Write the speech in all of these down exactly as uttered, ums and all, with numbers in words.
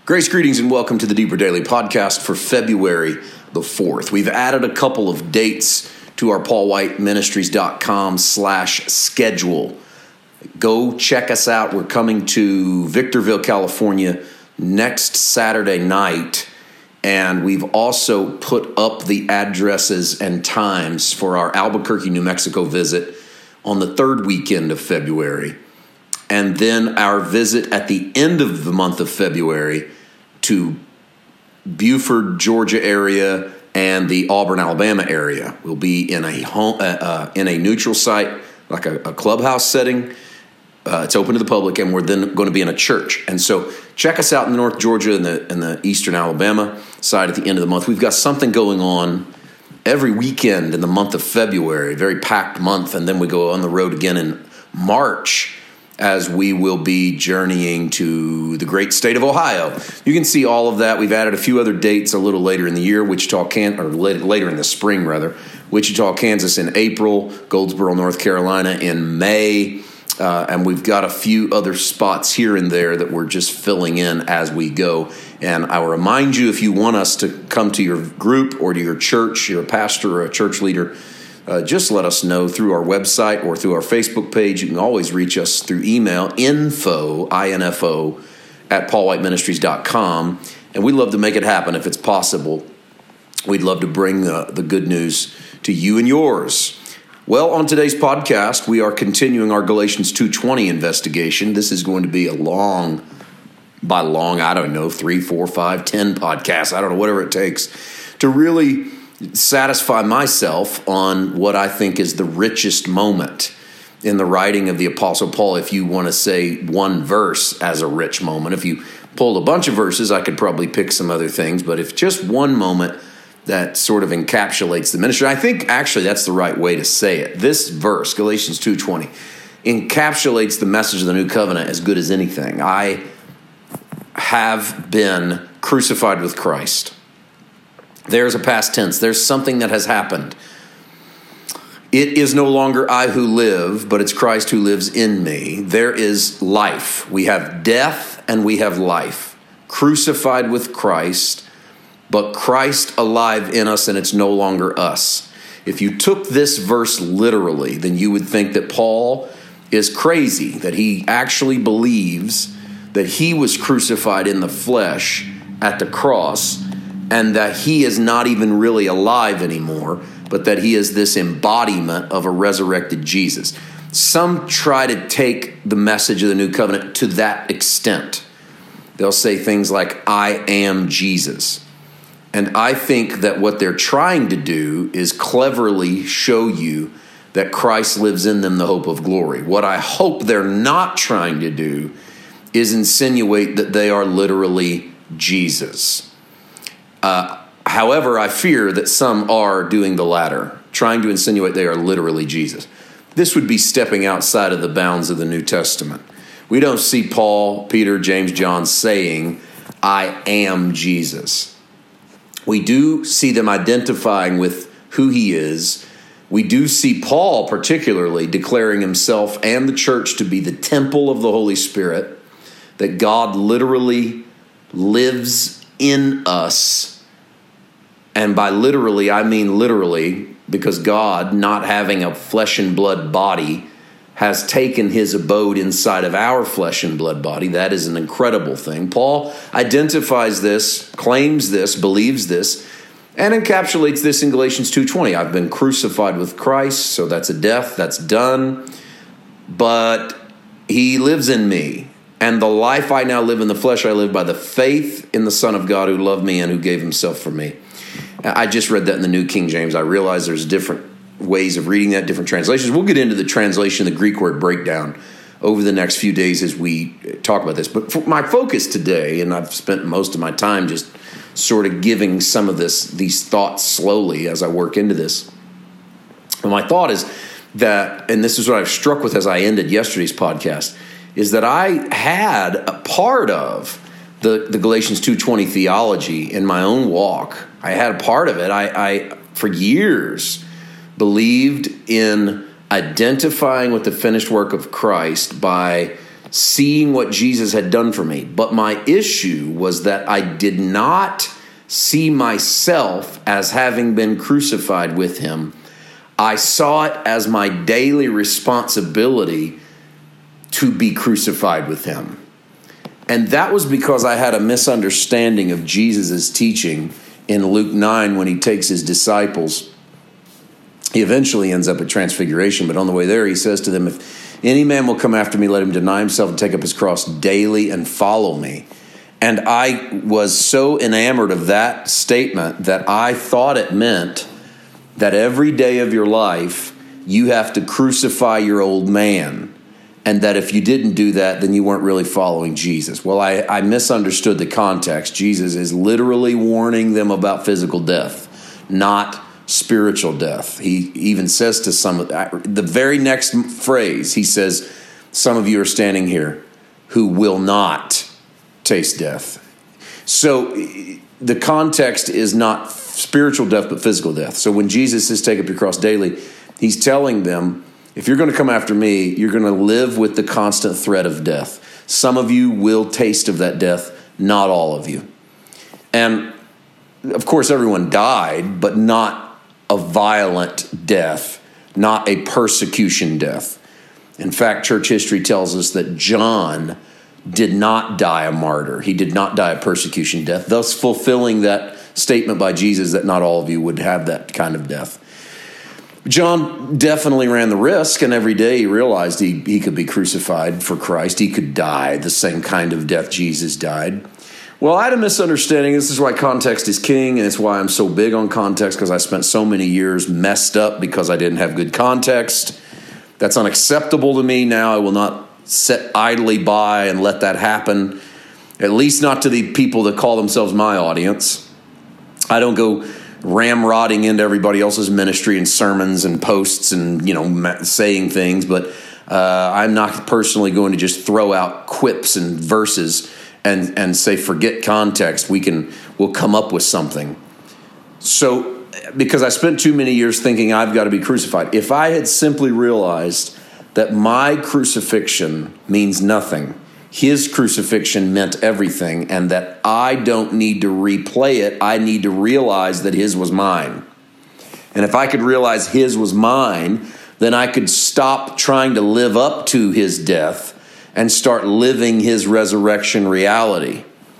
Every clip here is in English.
Grace, greetings, and welcome to the Deeper Daily Podcast for February the fourth. We've added a couple of dates to our paul white ministries dot com slash schedule. Go check us out. We're coming to Victorville, California next Saturday night, and we've also put up the addresses and times for our Albuquerque, New Mexico visit on the third weekend of February. And then our visit at the end of the month of February to Buford, Georgia area and the Auburn, Alabama area. We'll be in a home, uh, uh, in a neutral site, like a, a clubhouse setting. Uh, it's open to the public, and we're then going to be in a church. And so check us out in the North Georgia and the, and the Eastern Alabama side at the end of the month. We've got something going on every weekend in the month of February, a very packed month, and then we go on the road again in March, as we will be journeying to the great state of Ohio. You can see all of that. We've added a few other dates a little later in the year, Wichita, Can- or later in the spring, rather. Wichita, Kansas in April, Goldsboro, North Carolina in May, uh, and we've got a few other spots here and there that we're just filling in as we go. And I will remind you, if you want us to come to your group or to your church, you're a pastor or a church leader, Uh, just let us know through our website or through our Facebook page. You can always reach us through email, info, I N F O, at paul white ministries dot com. And we'd love to make it happen if it's possible. We'd love to bring the, the good news to you and yours. Well, on today's podcast, we are continuing our Galatians two twenty investigation. This is going to be a long, by long, I don't know, three, four, five, ten podcasts. I don't know, whatever it takes to really satisfy myself on what I think is the richest moment in the writing of the Apostle Paul. If you want to say one verse as a rich moment, if you pulled a bunch of verses, I could probably pick some other things, but if just one moment that sort of encapsulates the ministry, I think actually that's the right way to say it. This verse, Galatians two twenty, encapsulates the message of the new covenant as good as anything. I have been crucified with Christ. There's a past tense. There's something that has happened. It is no longer I who live, but it's Christ who lives in me. There is life. We have death and we have life. Crucified with Christ, but Christ alive in us, and it's no longer us. If you took this verse literally, then you would think that Paul is crazy, that he actually believes that he was crucified in the flesh at the cross, and that he is not even really alive anymore, but that he is this embodiment of a resurrected Jesus. Some try to take the message of the new covenant to that extent. They'll say things like, I am Jesus. And I think that what they're trying to do is cleverly show you that Christ lives in them, the hope of glory. What I hope they're not trying to do is insinuate that they are literally Jesus. Uh, however, I fear that some are doing the latter, trying to insinuate they are literally Jesus. This would be stepping outside of the bounds of the New Testament. We don't see Paul, Peter, James, John saying, I am Jesus. We do see them identifying with who he is. We do see Paul particularly declaring himself and the church to be the temple of the Holy Spirit, that God literally lives in us. And by literally, I mean literally, because God, not having a flesh and blood body, has taken his abode inside of our flesh and blood body. That is an incredible thing. Paul identifies this, claims this, believes this, and encapsulates this in Galatians two twenty. I've been crucified with Christ, so that's a death, that's done. But he lives in me. And the life I now live in the flesh, I live by the faith in the Son of God who loved me and who gave himself for me. I just read that in the New King James. I realize there's different ways of reading that, different translations. We'll get into the translation, the Greek word breakdown, over the next few days as we talk about this. But for my focus today, and I've spent most of my time just sort of giving some of this, these thoughts slowly as I work into this. And my thought is that, and this is what I've struck with as I ended yesterday's podcast, is that I had a part of the, the Galatians two twenty theology in my own walk. I had a part of it. I, I for years, believed in identifying with the finished work of Christ by seeing what Jesus had done for me. But my issue was that I did not see myself as having been crucified with him. I saw it as my daily responsibility to be crucified with him. And that was because I had a misunderstanding of Jesus' teaching in Luke nine when he takes his disciples. He eventually ends up at Transfiguration, but on the way there he says to them, if any man will come after me, let him deny himself and take up his cross daily and follow me. And I was so enamored of that statement that I thought it meant that every day of your life you have to crucify your old man. And that if you didn't do that, then you weren't really following Jesus. Well, I, I misunderstood the context. Jesus is literally warning them about physical death, not spiritual death. He even says to some, the very next phrase, he says, some of you are standing here who will not taste death. So the context is not spiritual death, but physical death. So when Jesus says, take up your cross daily, he's telling them, if you're going to come after me, you're going to live with the constant threat of death. Some of you will taste of that death, not all of you. And of course, everyone died, but not a violent death, not a persecution death. In fact, church history tells us that John did not die a martyr. He did not die a persecution death, thus fulfilling that statement by Jesus that not all of you would have that kind of death. John definitely ran the risk, and every day he realized he, he could be crucified for Christ. He could die the same kind of death Jesus died. Well, I had a misunderstanding. This is why context is king, and it's why I'm so big on context, because I spent so many years messed up because I didn't have good context. That's unacceptable to me now. I will not sit idly by and let that happen, at least not to the people that call themselves my audience. I don't go ramrodding into everybody else's ministry and sermons and posts and, you know, saying things, but uh, I'm not personally going to just throw out quips and verses and and say forget context. We can we'll come up with something. So because I spent too many years thinking I've got to be crucified. If I had simply realized that my crucifixion means nothing, his crucifixion meant everything, and that I don't need to replay it. I need to realize that his was mine. And if I could realize his was mine, then I could stop trying to live up to his death and start living his resurrection reality.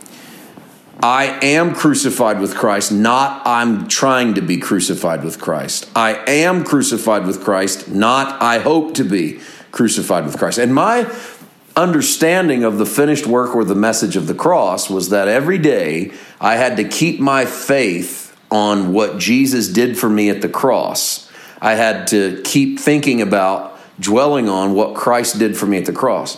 I am crucified with Christ, not I'm trying to be crucified with Christ. I am crucified with Christ, not I hope to be crucified with Christ. And my understanding of the finished work or the message of the cross was that every day I had to keep my faith on what Jesus did for me at the cross. I had to keep thinking about, dwelling on what Christ did for me at the cross.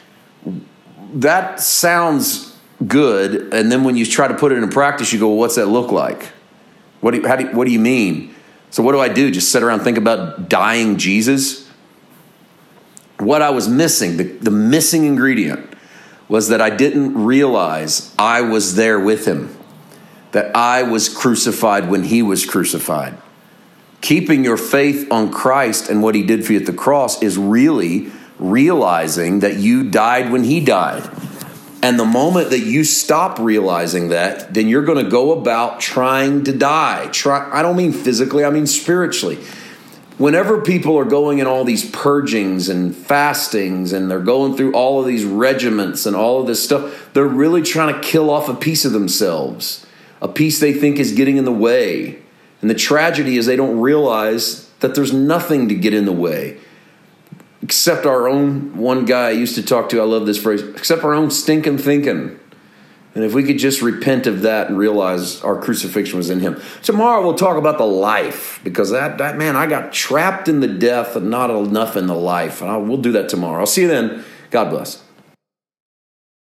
That sounds good, and then when you try to put it into practice, you go, well, what's that look like? What do you, how do you, what do you mean? So what do I do? Just sit around and think about dying Jesus? What I was missing, the, the missing ingredient, was that I didn't realize I was there with him, that I was crucified when he was crucified. Keeping your faith on Christ and what he did for you at the cross is really realizing that you died when he died. And the moment that you stop realizing that, then you're going to go about trying to die. Try, I don't mean physically, I mean spiritually. Whenever people are going in all these purgings and fastings and they're going through all of these regiments and all of this stuff, they're really trying to kill off a piece of themselves, a piece they think is getting in the way. And the tragedy is they don't realize that there's nothing to get in the way except our own, one guy I used to talk to, I love this phrase, except our own stinking thinking. And if we could just repent of that and realize our crucifixion was in him. Tomorrow we'll talk about the life, because that, that man, I got trapped in the death and not enough in the life. And I, we'll do that tomorrow. I'll see you then. God bless.